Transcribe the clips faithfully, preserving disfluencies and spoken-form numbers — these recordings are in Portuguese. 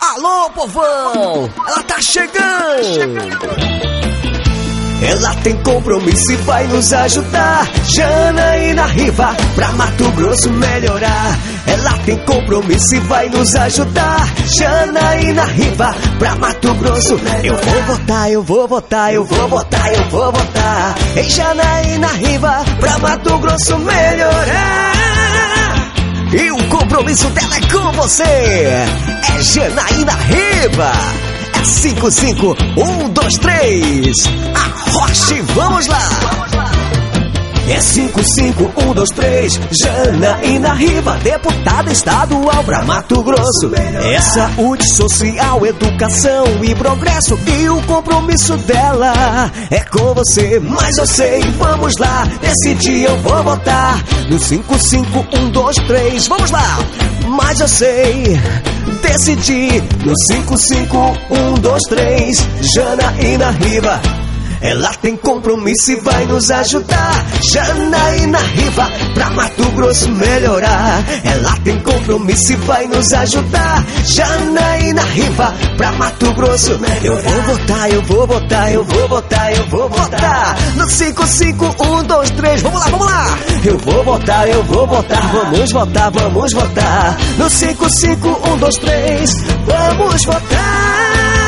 Alô, povão! Ela tá chegando! Ela tem compromisso e vai nos ajudar. Janaína Riva, pra Mato Grosso melhorar. Ela tem compromisso e vai nos ajudar. Janaína Riva, pra Mato Grosso melhorar. Eu vou votar, eu vou votar, eu vou votar, eu vou votar em Janaína Riva, pra Mato Grosso melhorar. E o compromisso dela é com você. É Janaína Riva. É cinco cinco um dois três. Arroche, vamos lá. É cinco cinco um dois três. Janaína Riva, deputada estadual pra Mato Grosso. É saúde social, educação e progresso. E o compromisso dela é com você. Mas eu sei, vamos lá. Nesse dia eu vou votar no cinco cinco um dois três. Vamos lá. Mas eu sei, decidi no cinco cinco um dois três. Janaína Riva, ela tem compromisso e vai nos ajudar. Janaína Riva, pra Mato Grosso melhorar. Ela tem compromisso e vai nos ajudar. Janaína Riva, pra Mato Grosso melhorar. Eu vou votar, eu vou votar, eu vou votar, eu vou votar no cinco cinco um dois três. Vamos lá, vamos lá. Eu vou votar, eu vou votar, vamos votar, vamos votar no cinco cinco um dois três. Vamos votar.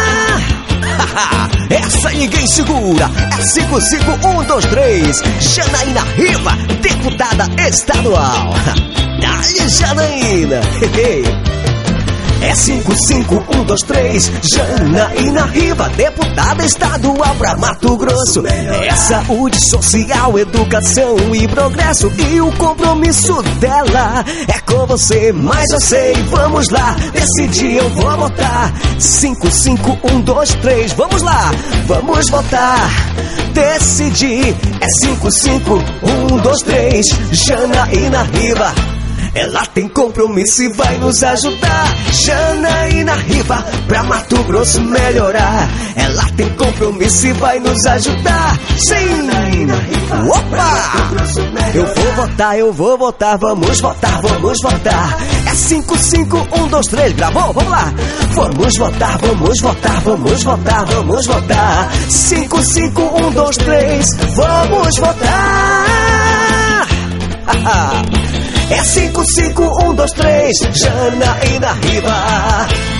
Essa ninguém segura. É cinco cinco um dois três. Janaína Riva, deputada estadual. Dale, Janaína. É cinco cinco um dois três. Janaína Riva, deputada estadual pra Mato Grosso. É saúde social, educação e progresso. E o compromisso dela é com você. Mas eu sei, vamos lá. Nesse dia eu vou votar cinco cinco um dois três. Vamos lá, vamos votar. Decidir. É cinco cinco um dois três. Janaína Riva, ela tem compromisso e vai nos ajudar. Janaína Riva, pra Mato Grosso melhorar. Ela tem compromisso e vai nos ajudar. Sim! Opa! Eu vou votar, eu vou votar, vamos votar, vamos votar. É cinco cinco um dois três, gravou? Vamos lá! Vamos votar, vamos votar, vamos votar, vamos votar. cinco cinco um dois três, vamos votar! É cinco cinco um dois três. Janaína Riva,